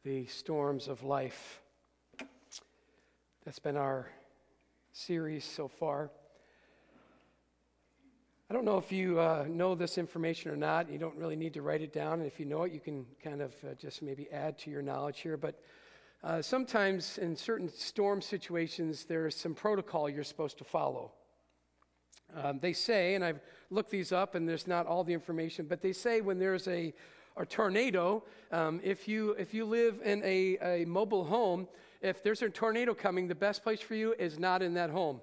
the storms of life. That's been our series so far. I don't know if you know this information or not. You don't really need to write it down. And if you know it, you can kind of just maybe add to your knowledge here. But sometimes in certain storm situations, there's some protocol you're supposed to follow. They say, and I've looked these up, and there's not all the information, but they say when there's a tornado, if you live in a mobile home, if there's a tornado coming, the best place for you is not in that home.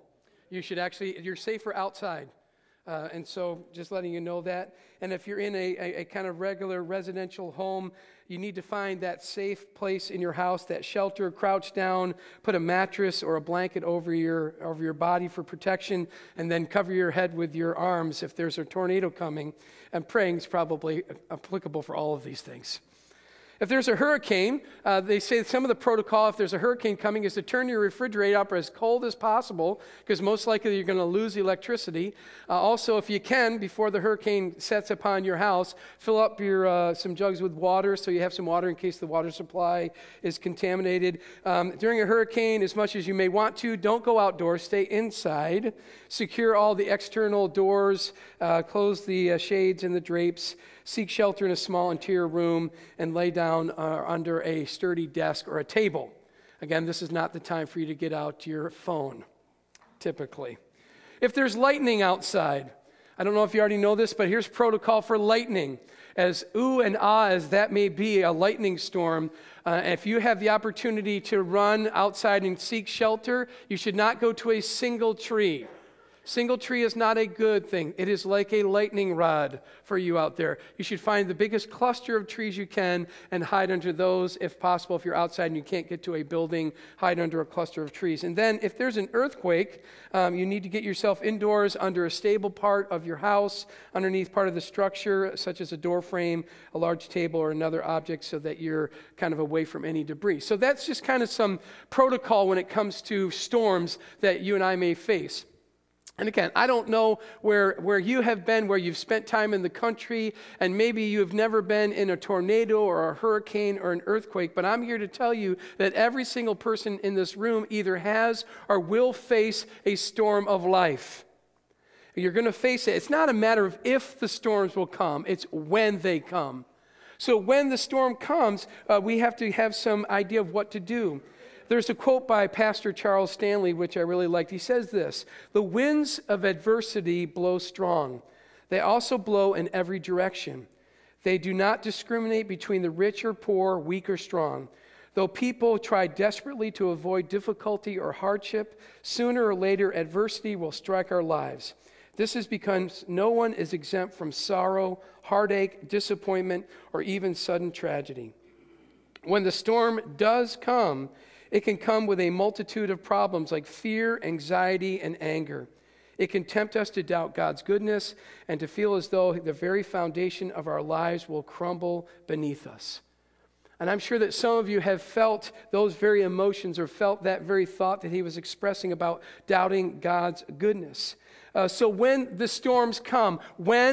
You're safer outside. And so just letting you know that. And if you're in a kind of regular residential home, you need to find that safe place in your house, that shelter, crouch down, put a mattress or a blanket over your body for protection, and then cover your head with your arms if there's a tornado coming. And praying is probably applicable for all of these things. If there's a hurricane, they say some of the protocol, if there's a hurricane coming, is to turn your refrigerator up as cold as possible, because most likely you're going to lose electricity. Also, if you can, before the hurricane sets upon your house, fill up your some jugs with water so you have some water in case the water supply is contaminated. During a hurricane, as much as you may want to, don't go outdoors, stay inside. Secure all the external doors, close the shades and the drapes. Seek shelter in a small interior room and lay down under a sturdy desk or a table. Again, this is not the time for you to get out your phone, typically. If there's lightning outside, I don't know if you already know this, but here's protocol for lightning. As ooh and ah as that may be, a lightning storm, if you have the opportunity to run outside and seek shelter, you should not go to a single tree. Single tree is not a good thing. It is like a lightning rod for you out there. You should find the biggest cluster of trees you can and hide under those if possible. If you're outside and you can't get to a building, hide under a cluster of trees. And then if there's an earthquake, you need to get yourself indoors under a stable part of your house, underneath part of the structure, such as a door frame, a large table, or another object, so that you're kind of away from any debris. So that's just kind of some protocol when it comes to storms that you and I may face. And again, I don't know where you have been, where you've spent time in the country, and maybe you've never been in a tornado or a hurricane or an earthquake, but I'm here to tell you that every single person in this room either has or will face a storm of life. You're going to face it. It's not a matter of if the storms will come, it's when they come. So when the storm comes, we have to have some idea of what to do. There's a quote by Pastor Charles Stanley, which I really liked. He says this: "The winds of adversity blow strong. They also blow in every direction. They do not discriminate between the rich or poor, weak or strong. Though people try desperately to avoid difficulty or hardship, sooner or later adversity will strike our lives. This is because no one is exempt from sorrow, heartache, disappointment, or even sudden tragedy. When the storm does come, it can come with a multitude of problems like fear, anxiety, and anger. It can tempt us to doubt God's goodness and to feel as though the very foundation of our lives will crumble beneath us." And I'm sure that some of you have felt those very emotions or felt that very thought that he was expressing about doubting God's goodness. So when the storms come,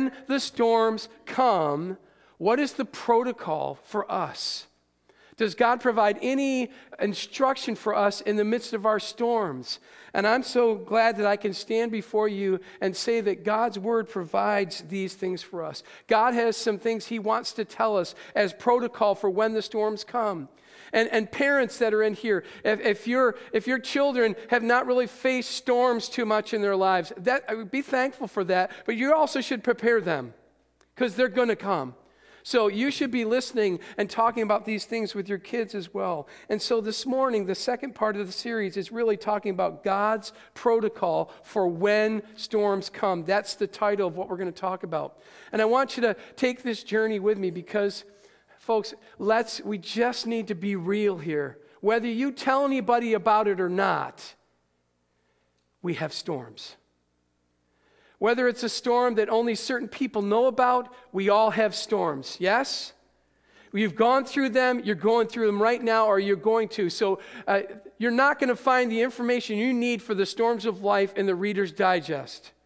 what is the protocol for us? Does God provide any instruction for us in the midst of our storms? And I'm so glad that I can stand before you and say that God's word provides these things for us. God has some things he wants to tell us as protocol for when the storms come. And parents that are in here, if your children have not really faced storms too much in their lives, be thankful for that, but you also should prepare them, because they're going to come. So you should be listening and talking about these things with your kids as well. And so this morning, the second part of the series is really talking about God's protocol for when storms come. That's the title of what we're going to talk about. And I want you to take this journey with me because, folks, we just need to be real here. Whether you tell anybody about it or not, we have storms. Whether it's a storm that only certain people know about, we all have storms, yes? You've gone through them, you're going through them right now, or you're going to. So you're not going to find the information you need for the storms of life in the Reader's Digest.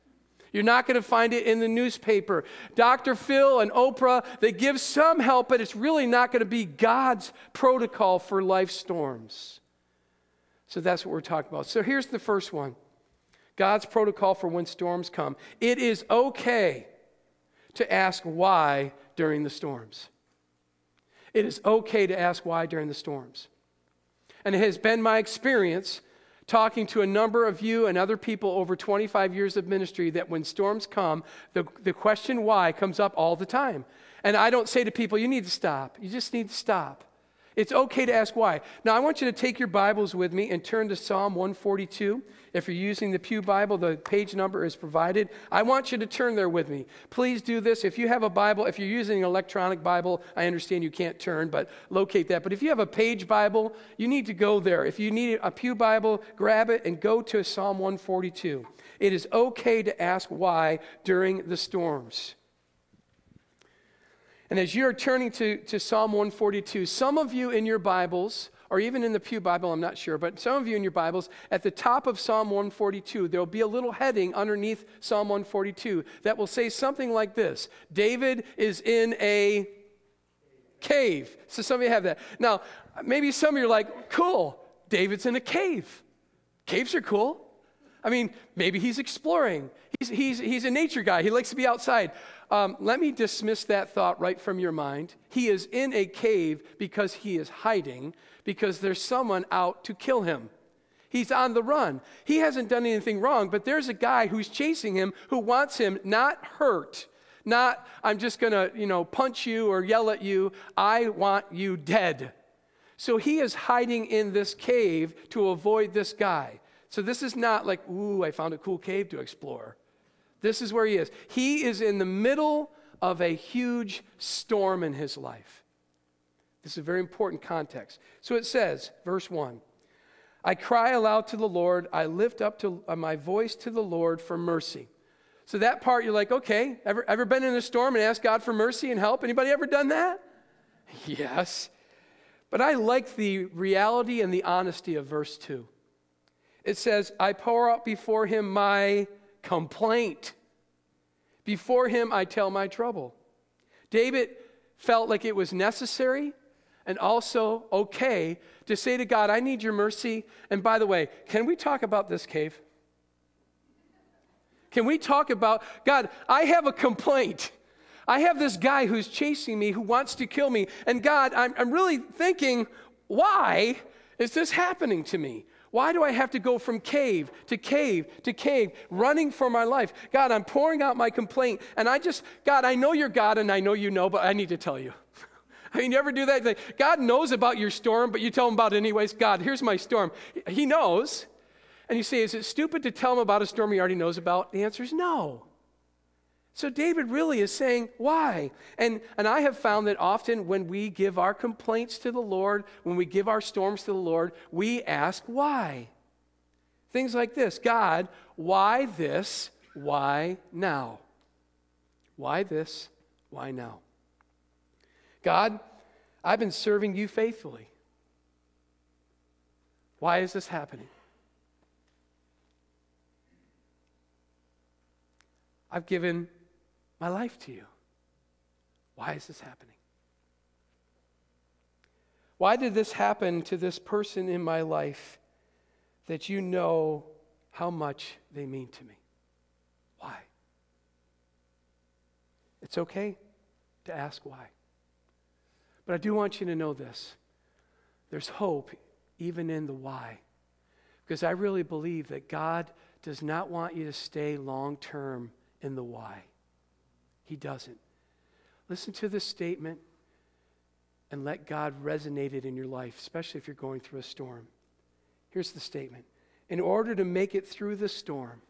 You're not going to find it in the newspaper. Dr. Phil and Oprah, they give some help, but it's really not going to be God's protocol for life storms. So that's what we're talking about. So here's the first one. God's protocol for when storms come. It is okay to ask why during the storms. It is okay to ask why during the storms. And it has been my experience talking to a number of you and other people over 25 years of ministry that when storms come, the question why comes up all the time. And I don't say to people, you need to stop. You just need to stop. It's okay to ask why. Now, I want you to take your Bibles with me and turn to Psalm 142. If you're using the Pew Bible, the page number is provided. I want you to turn there with me. Please do this. If you have a Bible, if you're using an electronic Bible, I understand you can't turn, but locate that. But if you have a page Bible, you need to go there. If you need a Pew Bible, grab it and go to Psalm 142. It is okay to ask why during the storms. And as you're turning to Psalm 142, some of you in your Bibles, or even in the Pew Bible, I'm not sure, but some of you in your Bibles, at the top of Psalm 142, there will be a little heading underneath Psalm 142 that will say something like this: David is in a cave. So some of you have that. Now, maybe some of you are like, cool, David's in a cave. Caves are cool. I mean, maybe he's exploring. He's a nature guy. He likes to be outside. Let me dismiss that thought right from your mind. He is in a cave because he is hiding, because there's someone out to kill him. He's on the run. He hasn't done anything wrong, but there's a guy who's chasing him who wants him not hurt. Not, I'm just going to, punch you or yell at you. I want you dead. So he is hiding in this cave to avoid this guy. So this is not like, ooh, I found a cool cave to explore. This is where he is. He is in the middle of a huge storm in his life. This is a very important context. So it says, verse 1, I cry aloud to the Lord. I lift up my voice to the Lord for mercy. So that part, you're like, okay, ever been in a storm and asked God for mercy and help? Anybody ever done that? Yes. But I like the reality and the honesty of verse 2. It says, I pour out before him my complaint. Before him I tell my trouble. David felt like it was necessary and also okay to say to God, I need your mercy. And by the way, can we talk about this cave? Can we talk about, God, I have a complaint. I have this guy who's chasing me, who wants to kill me. And God, I'm really thinking, why is this happening to me? Why do I have to go from cave to cave to cave, running for my life? God, I'm pouring out my complaint, and God, I know you're God, and I know you know, but I need to tell you. I mean, you ever do that? God knows about your storm, but you tell him about it anyways. God, here's my storm. He knows. And you say, is it stupid to tell him about a storm he already knows about? The answer is no. So David really is saying, why? And I have found that often when we give our complaints to the Lord, when we give our storms to the Lord, we ask why. Things like this: God, why this? Why now? Why this? Why now? God, I've been serving you faithfully. Why is this happening? I've given my life to you. Why is this happening? Why did this happen to this person in my life that you know how much they mean to me? Why? It's okay to ask why. But I do want you to know this. There's hope even in the why. Because I really believe that God does not want you to stay long-term in the why. He doesn't. Listen to this statement and let God resonate it in your life, especially if you're going through a storm. Here's the statement. In order to make it through the storm,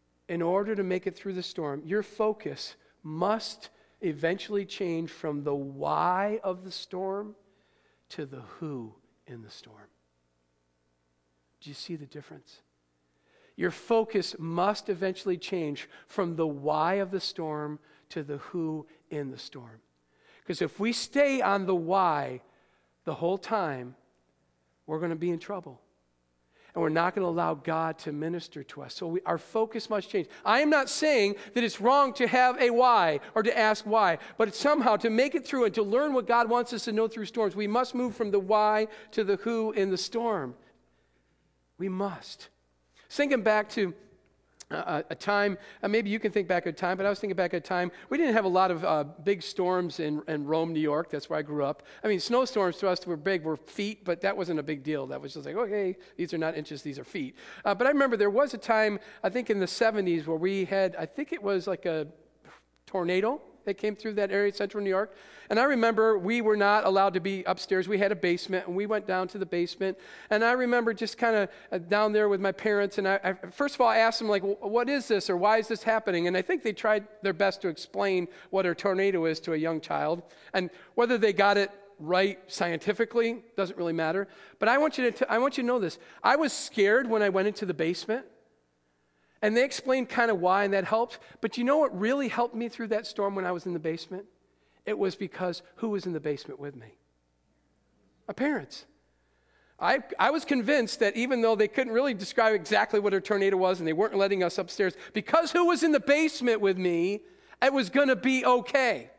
your focus must eventually change from the why of the storm to the who in the storm. Do you see the difference? Your focus must eventually change from the why of the storm to the who in the storm. Because if we stay on the why the whole time, we're going to be in trouble. And we're not going to allow God to minister to us. So our focus must change. I am not saying that it's wrong to have a why or to ask why, but somehow to make it through and to learn what God wants us to know through storms, we must move from the why to the who in the storm. We must. Thinking back to a time, maybe you can think back at a time, but I was thinking back at a time, we didn't have a lot of big storms in Rome, New York. That's where I grew up. I mean, snowstorms to us were big, were feet, but that wasn't a big deal. That was just like, okay, these are not inches, these are feet. But I remember there was a time, I think in the 70s, where we had, I think it was like a tornado that came through that area, central New York. And I remember we were not allowed to be upstairs. We had a basement, and we went down to the basement. And I remember just kind of down there with my parents. And I first of all, I asked them, like, what is this, or why is this happening? And I think they tried their best to explain what a tornado is to a young child. And whether they got it right scientifically doesn't really matter. But I want you to know this. I was scared when I went into the basement. And they explained kind of why, and that helped. But you know what really helped me through that storm when I was in the basement? It was because who was in the basement with me? My parents. I was convinced that even though they couldn't really describe exactly what a tornado was and they weren't letting us upstairs, because who was in the basement with me, it was going to be okay.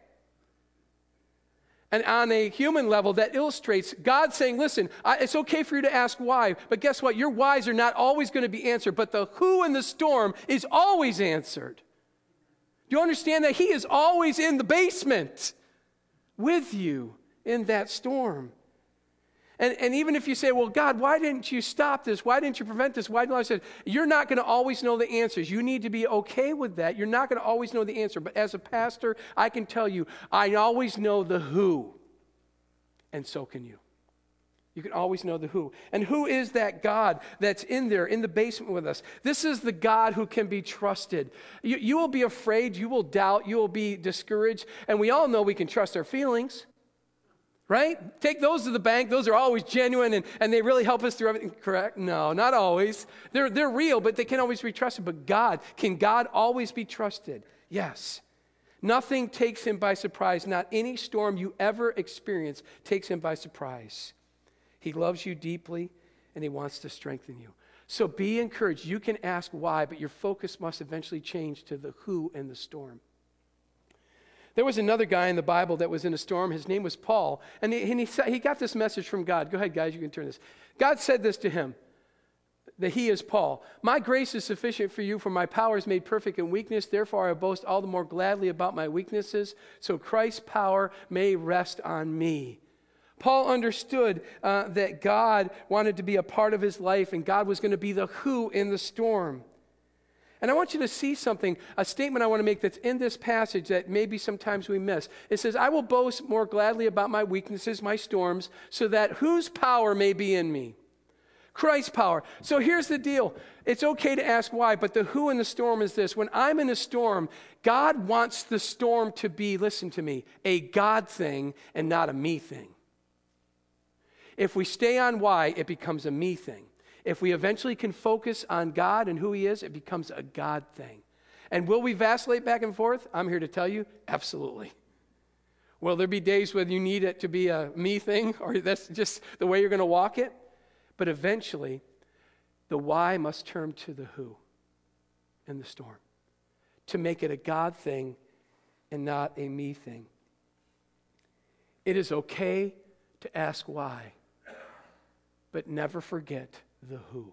And on a human level, that illustrates God saying, listen, it's okay for you to ask why, but guess what? Your whys are not always going to be answered, but the who in the storm is always answered. Do you understand that He is always in the basement with you in that storm? And even if you say, well, God, why didn't you stop this? Why didn't you prevent this? Why didn't I say, you're not going to always know the answers. You need to be okay with that. You're not going to always know the answer. But as a pastor, I can tell you, I always know the who. And so can you. You can always know the who. And who is that God that's in there, in the basement with us? This is the God who can be trusted. You will be afraid, you will doubt, you will be discouraged. And we all know we can trust our feelings. Right? Take those to the bank. Those are always genuine and they really help us through everything. Correct? No, not always. They're real, but they can't always be trusted. But God, can God always be trusted? Yes. Nothing takes Him by surprise. Not any storm you ever experience takes Him by surprise. He loves you deeply and He wants to strengthen you. So be encouraged. You can ask why, but your focus must eventually change to the who in the storm. There was another guy in the Bible that was in a storm. His name was Paul. And he got this message from God. Go ahead, guys, you can turn this. God said this to him, that he is Paul. My grace is sufficient for you, for my power is made perfect in weakness. Therefore, I boast all the more gladly about my weaknesses, so Christ's power may rest on me. Paul understood that God wanted to be a part of his life, and God was going to be the who in the storm. And I want you to see something, a statement I want to make that's in this passage that maybe sometimes we miss. It says, I will boast more gladly about my weaknesses, my storms, so that whose power may be in me? Christ's power. So here's the deal. It's okay to ask why, but the who in the storm is this. When I'm in a storm, God wants the storm to be, listen to me, a God thing and not a me thing. If we stay on why, it becomes a me thing. If we eventually can focus on God and who He is, it becomes a God thing. And will we vacillate back and forth? I'm here to tell you, absolutely. Will there be days when you need it to be a me thing, or that's just the way you're going to walk it? But eventually, the why must turn to the who in the storm, to make it a God thing and not a me thing. It is okay to ask why, but never forget the who.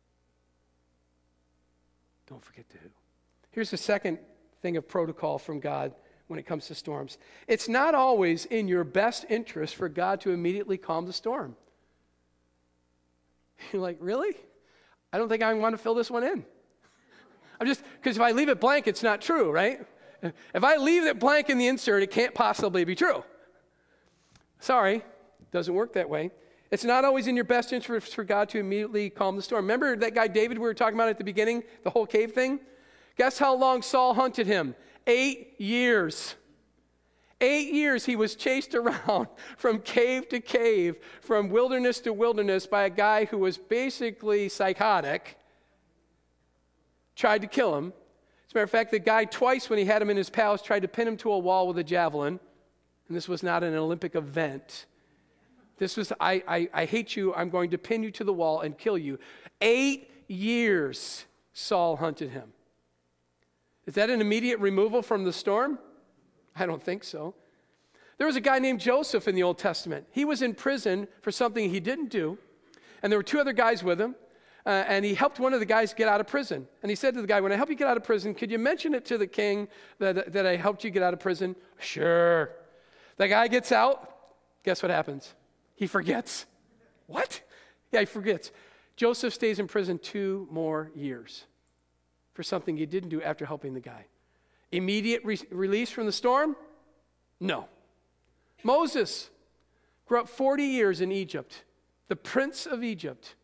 Don't forget the who. Here's the second thing of protocol from God when it comes to storms. It's not always in your best interest for God to immediately calm the storm. You're like, really? I don't think I want to fill this one in. Because if I leave it blank, it's not true, right? If I leave it blank in the insert, it can't possibly be true. Sorry, doesn't work that way. It's not always in your best interest for God to immediately calm the storm. Remember that guy David we were talking about at the beginning, the whole cave thing? Guess how long Saul hunted him? 8 years. 8 years he was chased around from cave to cave, from wilderness to wilderness by a guy who was basically psychotic, tried to kill him. As a matter of fact, the guy twice when he had him in his palace tried to pin him to a wall with a javelin, and this was not an Olympic event. This was, I hate you. I'm going to pin you to the wall and kill you. 8 years Saul hunted him. Is that an immediate removal from the storm? I don't think so. There was a guy named Joseph in the Old Testament. He was in prison for something he didn't do. And there were 2 other guys with him. And he helped one of the guys get out of prison. And he said to the guy, when I help you get out of prison, could you mention it to the king that I helped you get out of prison? Sure. The guy gets out. Guess what happens? He forgets. What? Yeah, he forgets. Joseph stays in prison 2 more years for something he didn't do after helping the guy. Immediate release from the storm? No. Moses grew up 40 years in Egypt, the prince of Egypt.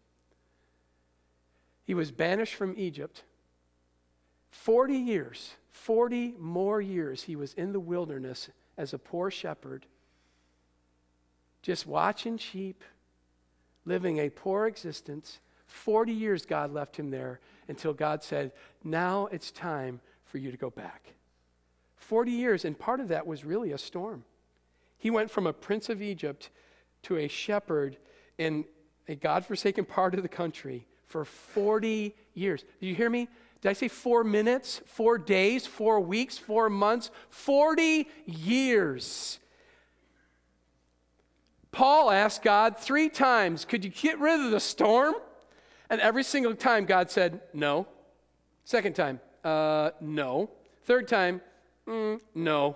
He was banished from Egypt. 40 years, 40 more years he was in the wilderness as a poor shepherd, just watching sheep, living a poor existence. 40 years God left him there until God said, now it's time for you to go back. 40 years, and part of that was really a storm. He went from a prince of Egypt to a shepherd in a God-forsaken part of the country for 40 years. Did you hear me? Did I say 4 minutes, 4 days, 4 weeks, 4 months? 40 years. Paul asked God 3 times, could you get rid of the storm? And every single time God said, no. Second time, no. Third time, no.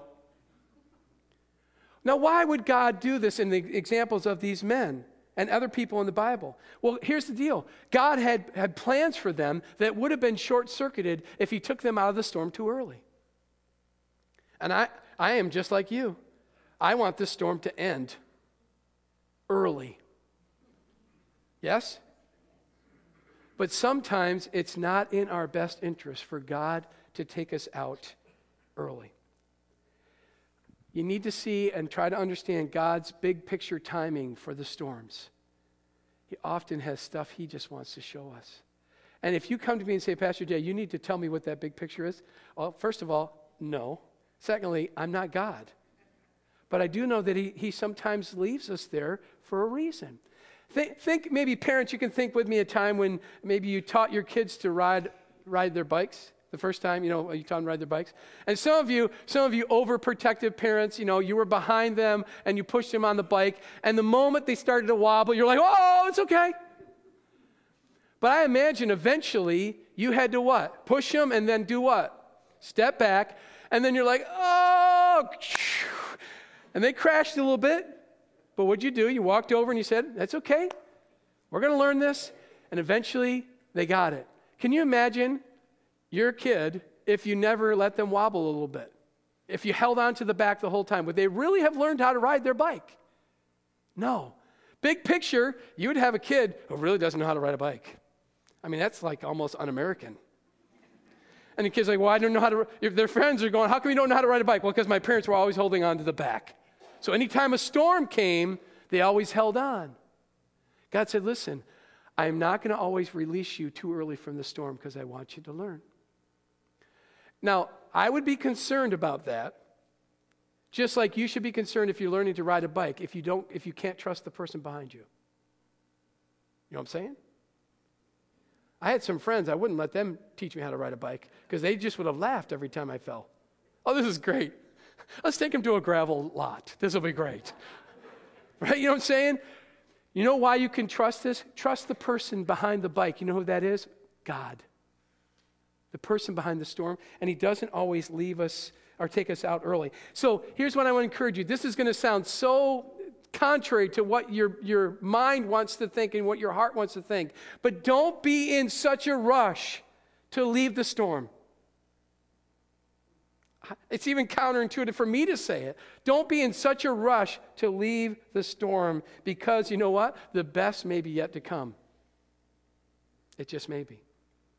Now, why would God do this in the examples of these men and other people in the Bible? Well, here's the deal. God had plans for them that would have been short-circuited if he took them out of the storm too early. And I am just like you. I want this storm to end early. Yes? But sometimes it's not in our best interest for God to take us out early. You need to see and try to understand God's big picture timing for the storms. He often has stuff he just wants to show us. And if you come to me and say, Pastor Jay, you need to tell me what that big picture is. Well, first of all, no. Secondly, I'm not God. But I do know that he sometimes leaves us there for a reason. Think maybe parents, you can think with me a time when maybe you taught your kids to ride their bikes. The first time, you taught them to ride their bikes. And some of you overprotective parents, you were behind them and you pushed them on the bike. And the moment they started to wobble, you're like, oh, it's okay. But I imagine eventually you had to what? Push them and then do what? Step back. And then you're like, oh. And they crashed a little bit. But what'd you do? You walked over and you said, that's okay. We're going to learn this. And eventually they got it. Can you imagine your kid if you never let them wobble a little bit? If you held on to the back the whole time, would they really have learned how to ride their bike? No. Big picture, you would have a kid who really doesn't know how to ride a bike. I mean, that's like almost un-American. And the kid's like, well, I don't know how to. If their friends are going, how come you don't know how to ride a bike? Well, because my parents were always holding on to the back. So anytime a storm came, they always held on. God said, listen, I'm not going to always release you too early from the storm because I want you to learn. Now, I would be concerned about that, just like you should be concerned if you're learning to ride a bike, if you can't trust the person behind you. You know what I'm saying? I had some friends, I wouldn't let them teach me how to ride a bike because they just would have laughed every time I fell. Oh, this is great. Let's take him to a gravel lot. This will be great. Right? You know what I'm saying? You know why you can trust this? Trust the person behind the bike. You know who that is? God. The person behind the storm. And he doesn't always leave us or take us out early. So here's what I want to encourage you. This is going to sound so contrary to what your mind wants to think and what your heart wants to think. But don't be in such a rush to leave the storm. It's even counterintuitive for me to say it. Don't be in such a rush to leave the storm because you know what? The best may be yet to come. It just may be.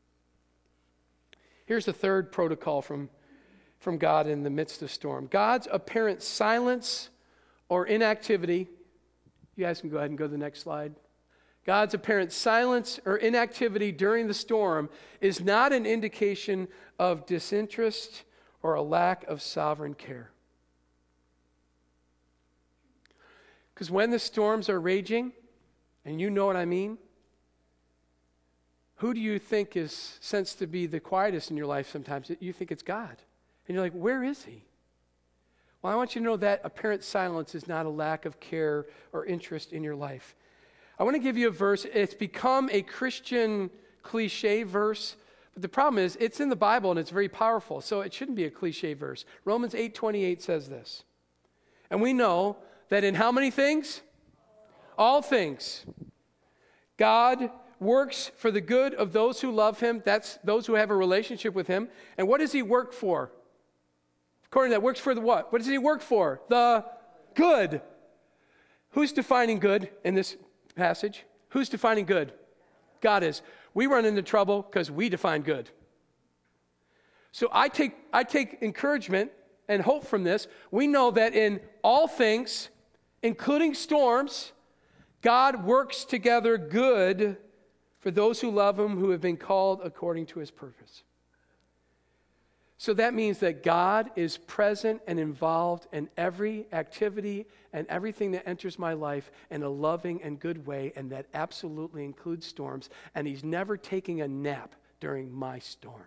Here's the third protocol from God in the midst of storm. God's apparent silence or inactivity. You guys can go ahead and go to the next slide. God's apparent silence or inactivity during the storm is not an indication of disinterest or a lack of sovereign care. Because when the storms are raging, and you know what I mean, who do you think is sensed to be the quietest in your life sometimes? You think it's God. And you're like, where is he? Well, I want you to know that apparent silence is not a lack of care or interest in your life. I want to give you a verse. It's become a Christian cliche verse, but the problem is it's in the Bible and it's very powerful, so it shouldn't be a cliche verse. Romans 8:28 says this. And we know that in how many things? All things. God works for the good of those who love him. That's those who have a relationship with him. And what does he work for? According to that, works for the what? What does he work for? The good. Who's defining good in this passage? Who's defining good? God is. We run into trouble because we define good. So I take encouragement and hope from this. We know that in all things, including storms, God works together good for those who love him, who have been called according to his purpose. So that means that God is present and involved in every activity and everything that enters my life in a loving and good way, and that absolutely includes storms, and he's never taking a nap during my storm.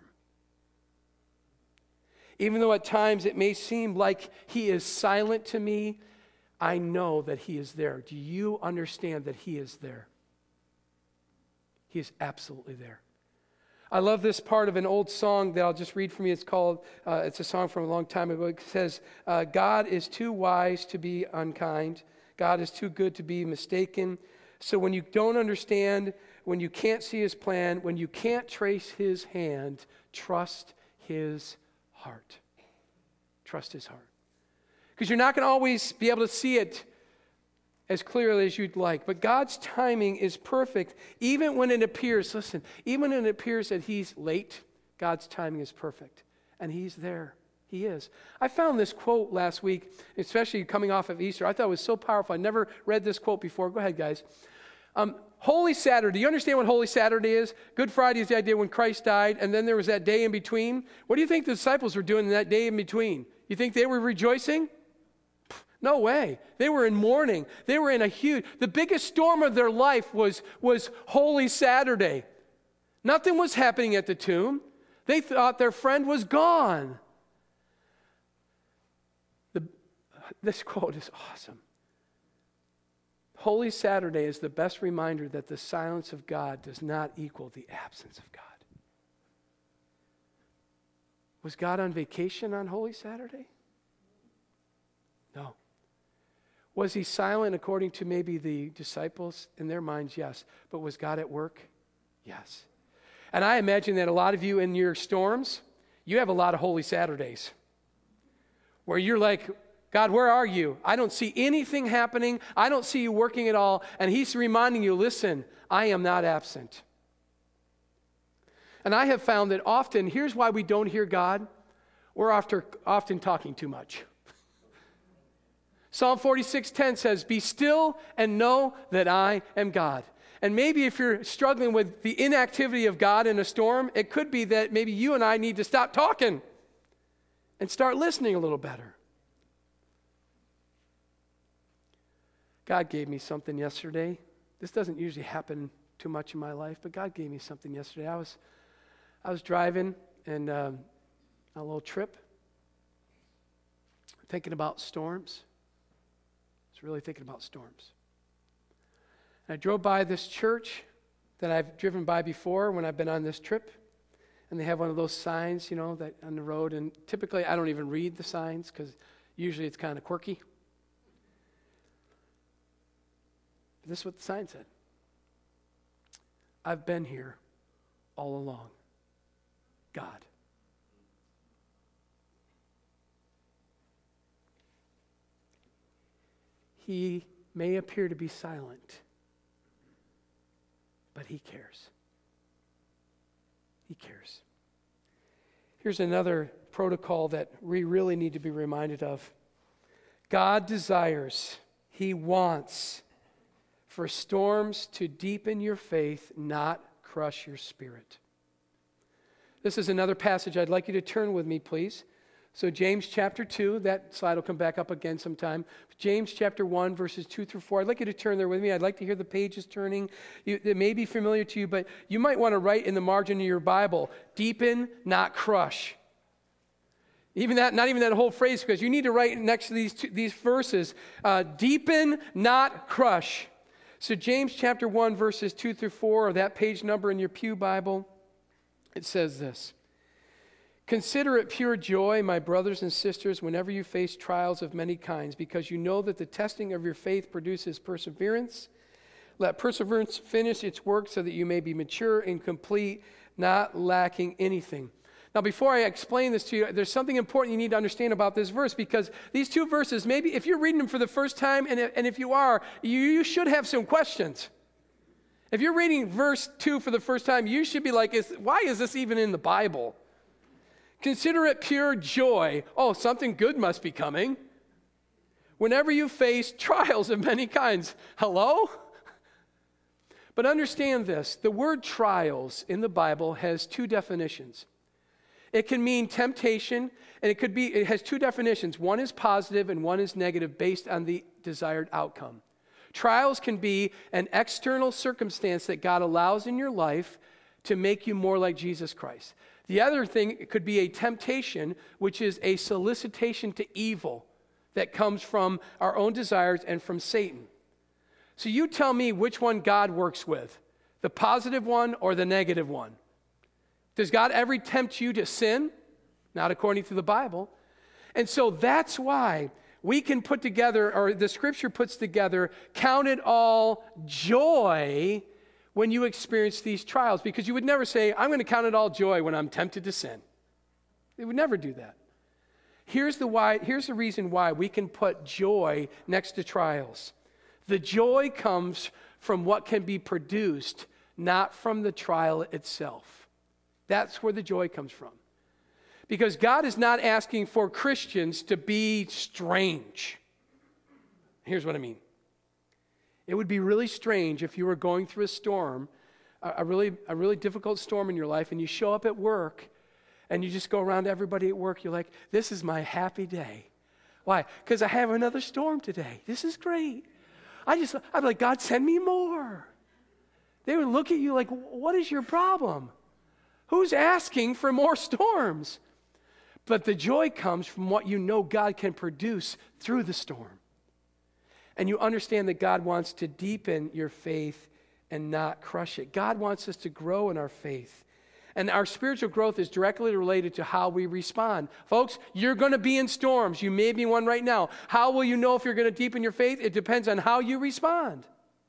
Even though at times it may seem like he is silent to me, I know that he is there. Do you understand that he is there? He is absolutely there. I love this part of an old song that I'll just read from you. It's called, it's a song from a long time ago. It says, God is too wise to be unkind. God is too good to be mistaken. So when you don't understand, when you can't see his plan, when you can't trace his hand, trust his heart. Trust his heart. Because you're not going to always be able to see it as clearly as you'd like. But God's timing is perfect. Even when it appears, listen, even when it appears that he's late, God's timing is perfect. And he's there. He is. I found this quote last week, especially coming off of Easter. I thought it was so powerful. I never read this quote before. Go ahead, guys. Holy Saturday. Do you understand what Holy Saturday is? Good Friday is the idea when Christ died, and then there was that day in between. What do you think the disciples were doing in that day in between? You think they were rejoicing? No way. They were in mourning. They were in the biggest storm of their life was Holy Saturday. Nothing was happening at the tomb. They thought their friend was gone. This quote is awesome. Holy Saturday is the best reminder that the silence of God does not equal the absence of God. Was God on vacation on Holy Saturday? No. Was he silent according to maybe the disciples? In their minds, yes. But was God at work? Yes. And I imagine that a lot of you in your storms, you have a lot of Holy Saturdays where you're like, God, where are you? I don't see anything happening. I don't see you working at all. And he's reminding you, listen, I am not absent. And I have found that often, here's why we don't hear God. We're often talking too much. Psalm 46:10 says, be still and know that I am God. And maybe if you're struggling with the inactivity of God in a storm, it could be that maybe you and I need to stop talking and start listening a little better. God gave me something yesterday. This doesn't usually happen too much in my life, but God gave me something yesterday. I was driving and on a little trip, thinking about storms. Really thinking about storms. And I drove by this church that I've driven by before when I've been on this trip, and they have one of those signs, that on the road, and typically I don't even read the signs because usually it's kind of quirky. But this is what the sign said. I've been here all along. God. He may appear to be silent, but he cares. He cares. Here's another protocol that we really need to be reminded of. God desires, he wants for storms to deepen your faith, not crush your spirit. This is another passage I'd like you to turn with me, please. So James chapter 2, that slide will come back up again sometime. James chapter 1, verses 2 through 4. I'd like you to turn there with me. I'd like to hear the pages turning. It may be familiar to you, but you might want to write in the margin of your Bible, deepen, not crush. Even that, not even that whole phrase, because you need to write next to these verses, deepen, not crush. So James chapter 1, verses 2 through 4, or that page number in your pew Bible, it says this. Consider it pure joy, my brothers and sisters, whenever you face trials of many kinds, because you know that the testing of your faith produces perseverance. Let perseverance finish its work so that you may be mature and complete, not lacking anything. Now, before I explain this to you, there's something important you need to understand about this verse, because these two verses, maybe if you're reading them for the first time, and if you are, you should have some questions. If you're reading verse 2 for the first time, you should be like, why is this even in the Bible? Consider it pure joy. Oh, something good must be coming. Whenever you face trials of many kinds. Hello? But understand this. The word trials in the Bible has two definitions. It can mean temptation, and it has two definitions. One is positive and one is negative based on the desired outcome. Trials can be an external circumstance that God allows in your life to make you more like Jesus Christ. The other thing could be a temptation, which is a solicitation to evil that comes from our own desires and from Satan. So you tell me which one God works with, the positive one or the negative one. Does God ever tempt you to sin? Not according to the Bible. And so that's why we can put together, or the Scripture puts together, count it all joy when you experience these trials, because you would never say, I'm going to count it all joy when I'm tempted to sin. They would never do that. Here's the reason why we can put joy next to trials. The joy comes from what can be produced, not from the trial itself. That's where the joy comes from. Because God is not asking for Christians to be strange. Here's what I mean. It would be really strange if you were going through a storm, a really difficult storm in your life, and you show up at work, and you just go around to everybody at work. You're like, this is my happy day. Why? Because I have another storm today. This is great. I'm like, God, send me more. They would look at you like, what is your problem? Who's asking for more storms? But the joy comes from what you know God can produce through the storm. And you understand that God wants to deepen your faith and not crush it. God wants us to grow in our faith. And our spiritual growth is directly related to how we respond. Folks, you're going to be in storms. You may be in one right now. How will you know if you're going to deepen your faith? It depends on how you respond.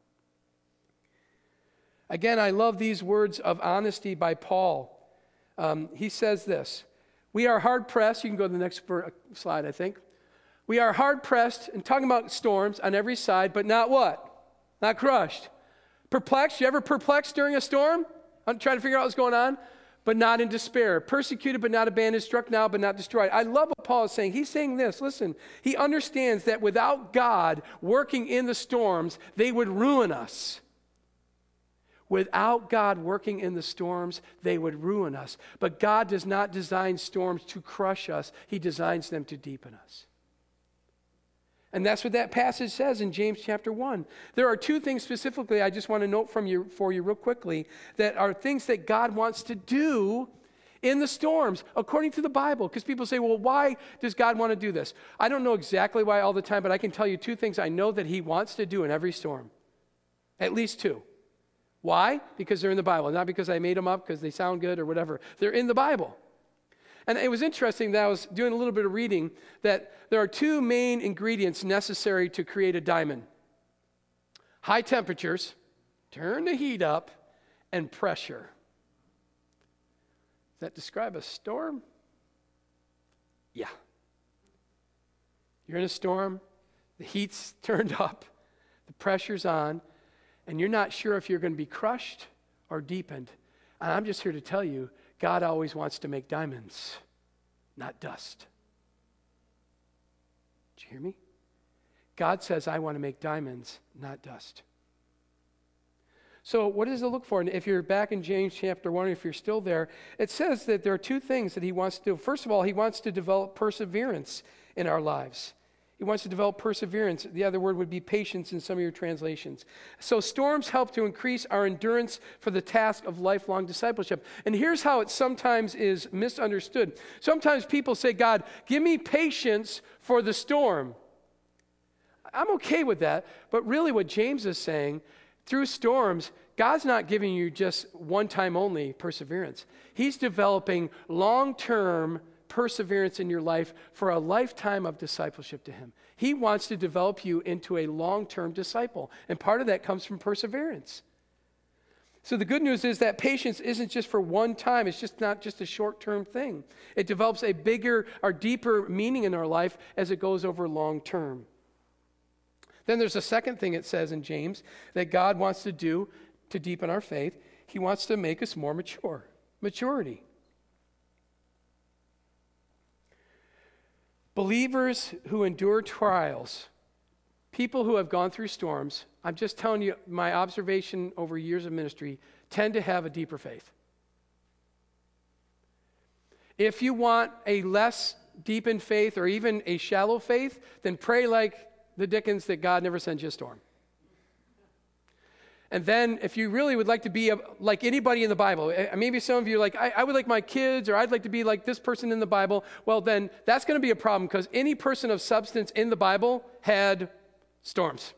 Again, I love these words of honesty by Paul. He says this, we are hard-pressed. You can go to the next slide, I think. We are hard-pressed, and talking about storms on every side, but not what? Not crushed. Perplexed? You ever perplexed during a storm? I'm trying to figure out what's going on, but not in despair. Persecuted, but not abandoned. Struck now, but not destroyed. I love what Paul is saying. He's saying this. Listen, he understands that without God working in the storms, they would ruin us. Without God working in the storms, they would ruin us. But God does not design storms to crush us. He designs them to deepen us. And that's what that passage says in James chapter 1. There are two things specifically I just want to note for you real quickly that are things that God wants to do in the storms, according to the Bible. Because people say, well, why does God want to do this? I don't know exactly why all the time, but I can tell you two things I know that he wants to do in every storm. At least two. Why? Because they're in the Bible. Not because I made them up because they sound good or whatever. They're in the Bible. And it was interesting that I was doing a little bit of reading that there are two main ingredients necessary to create a diamond. High temperatures, turn the heat up, and pressure. Does that describe a storm? Yeah. You're in a storm, the heat's turned up, the pressure's on, and you're not sure if you're going to be crushed or deepened. And I'm just here to tell you, God always wants to make diamonds, not dust. Did you hear me? God says, I want to make diamonds, not dust. So what does it look for? And if you're back in James chapter 1, if you're still there, it says that there are two things that he wants to do. First of all, he wants to develop perseverance in our lives. He wants to develop perseverance. The other word would be patience in some of your translations. So storms help to increase our endurance for the task of lifelong discipleship. And here's how it sometimes is misunderstood. Sometimes people say, God, give me patience for the storm. I'm okay with that. But really what James is saying, through storms, God's not giving you just one time only perseverance. He's developing long-term perseverance in your life for a lifetime of discipleship to him. He wants to develop you into a long-term disciple. And part of that comes from perseverance. So the good news is that patience isn't just for one time. It's just not just a short-term thing. It develops a bigger or deeper meaning in our life as it goes over long term. Then there's a second thing it says in James that God wants to do to deepen our faith. He wants to make us more mature. Maturity. Believers who endure trials, people who have gone through storms, I'm just telling you, my observation over years of ministry, tend to have a deeper faith. If you want a less deepened faith or even a shallow faith, then pray like the Dickens that God never sends you a storm. And then if you really would like to be like anybody in the Bible, maybe some of you are like, I would like my kids, or I'd like to be like this person in the Bible. Well, then that's going to be a problem because any person of substance in the Bible had storms.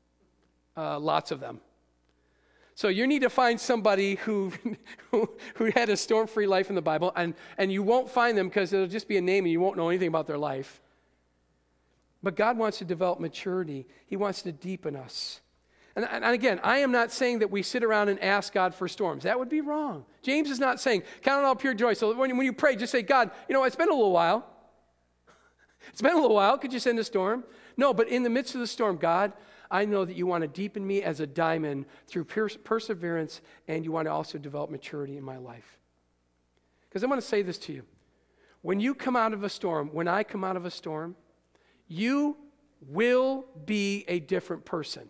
Lots of them. So you need to find somebody who had a storm-free life in the Bible, and you won't find them because it'll just be a name and you won't know anything about their life. But God wants to develop maturity. He wants to deepen us. And again, I am not saying that we sit around and ask God for storms. That would be wrong. James is not saying, count it all pure joy. So when you pray, just say, God, it's been a little while. It's been a little while. Could you send a storm? No, but in the midst of the storm, God, I know that you want to deepen me as a diamond through perseverance, and you want to also develop maturity in my life. Because I want to say this to you. When you come out of a storm, when I come out of a storm, you will be a different person.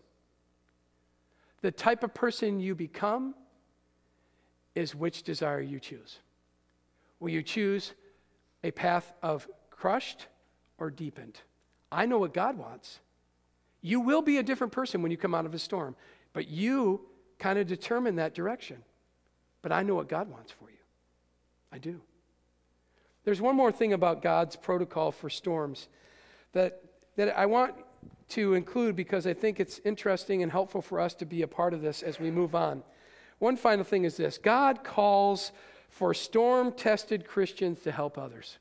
The type of person you become is which desire you choose. Will you choose a path of crushed or deepened? I know what God wants. You will be a different person when you come out of a storm, but you kind of determine that direction. But I know what God wants for you. I do. There's one more thing about God's protocol for storms that I want to include because I think it's interesting and helpful for us to be a part of this as we move on. One final thing is this. God calls for storm-tested Christians to help others.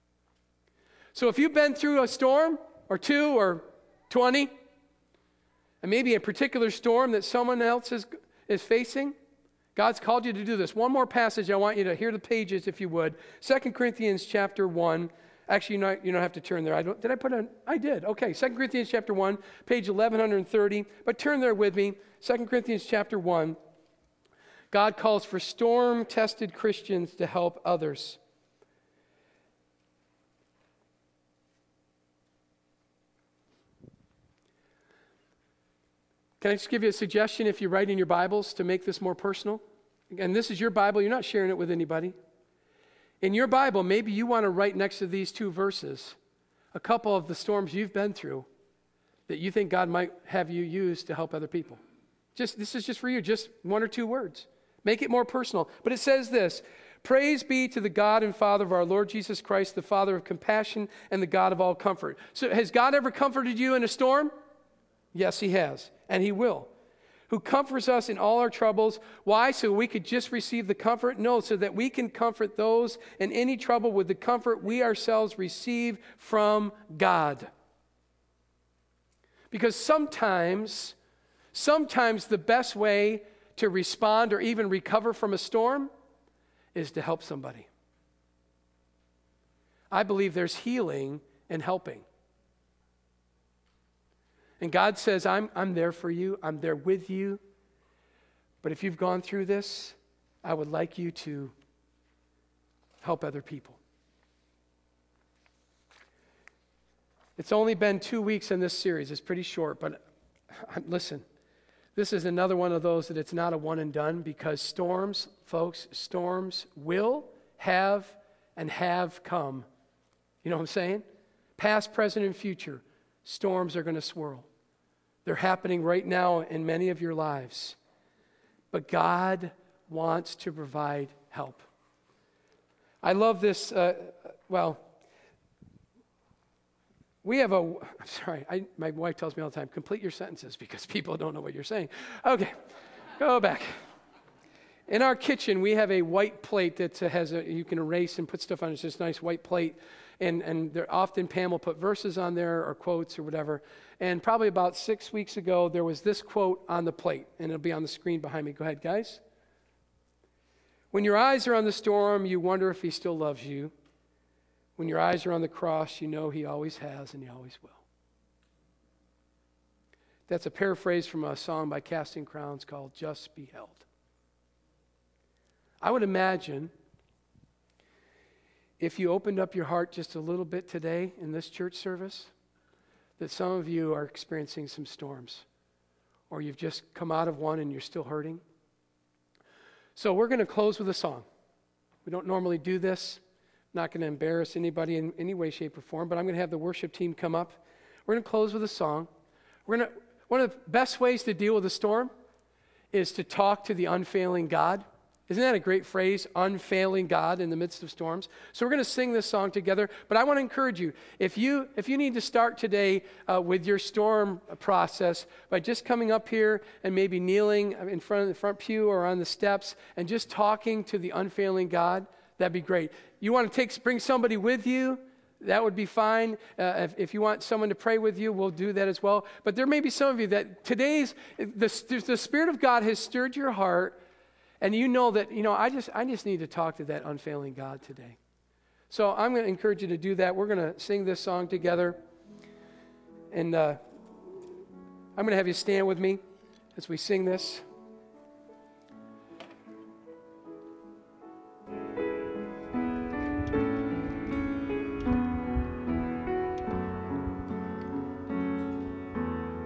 So if you've been through a storm or two or 20, and maybe a particular storm that someone else is facing, God's called you to do this. One more passage I want you to hear the pages if you would. 2 Corinthians chapter 1. Actually, you don't have to turn there. Did I put on? I did. Okay, 2 Corinthians chapter 1, page 1130. But turn there with me. 2 Corinthians chapter 1. God calls for storm-tested Christians to help others. Can I just give you a suggestion if you write in your Bibles to make this more personal? Again, this is your Bible. You're not sharing it with anybody. In your Bible, maybe you want to write next to these two verses a couple of the storms you've been through that you think God might have you use to help other people. This is just for you, just one or two words. Make it more personal. But it says this, praise be to the God and Father of our Lord Jesus Christ, the Father of compassion and the God of all comfort. So has God ever comforted you in a storm? Yes, he has, and he will. Who comforts us in all our troubles. Why? So we could just receive the comfort? No, so that we can comfort those in any trouble with the comfort we ourselves receive from God. Because sometimes the best way to respond or even recover from a storm is to help somebody. I believe there's healing in helping. And God says, I'm there for you. I'm there with you. But if you've gone through this, I would like you to help other people. It's only been 2 weeks in this series. It's pretty short, but listen. This is another one of those that it's not a one and done, because storms, folks, storms will have and have come. You know what I'm saying? Past, present, and future, storms are going to swirl. They're happening right now in many of your lives. But God wants to provide help. I love this, we have my wife tells me all the time, complete your sentences because people don't know what you're saying. Okay, go back. In our kitchen, we have a white plate that you can erase and put stuff on. It's just a nice white plate. And often Pam will put verses on there or quotes or whatever. And probably about 6 weeks ago, there was this quote on the plate, and it'll be on the screen behind me. Go ahead, guys. When your eyes are on the storm, you wonder if he still loves you. When your eyes are on the cross, you know he always has and he always will. That's a paraphrase from a song by Casting Crowns called Just Be Held. I would imagine if you opened up your heart just a little bit today in this church service, that some of you are experiencing some storms, or you've just come out of one and you're still hurting. So we're going to close with a song. We don't normally do this. I'm not going to embarrass anybody in any way, shape, or form, but I'm going to have the worship team come up. We're going to close with a song. One of the best ways to deal with a storm is to talk to the unfailing God. Isn't that a great phrase? Unfailing God in the midst of storms. So we're going to sing this song together. But I want to encourage you, if you need to start today with your storm process by just coming up here and maybe kneeling in front of the front pew or on the steps and just talking to the unfailing God, that'd be great. You want to bring somebody with you? That would be fine. If you want someone to pray with you, we'll do that as well. But there may be some of you that the Spirit of God has stirred your heart. And you know that, I just need to talk to that unfailing God today. So I'm going to encourage you to do that. We're going to sing this song together. And I'm going to have you stand with me as we sing this.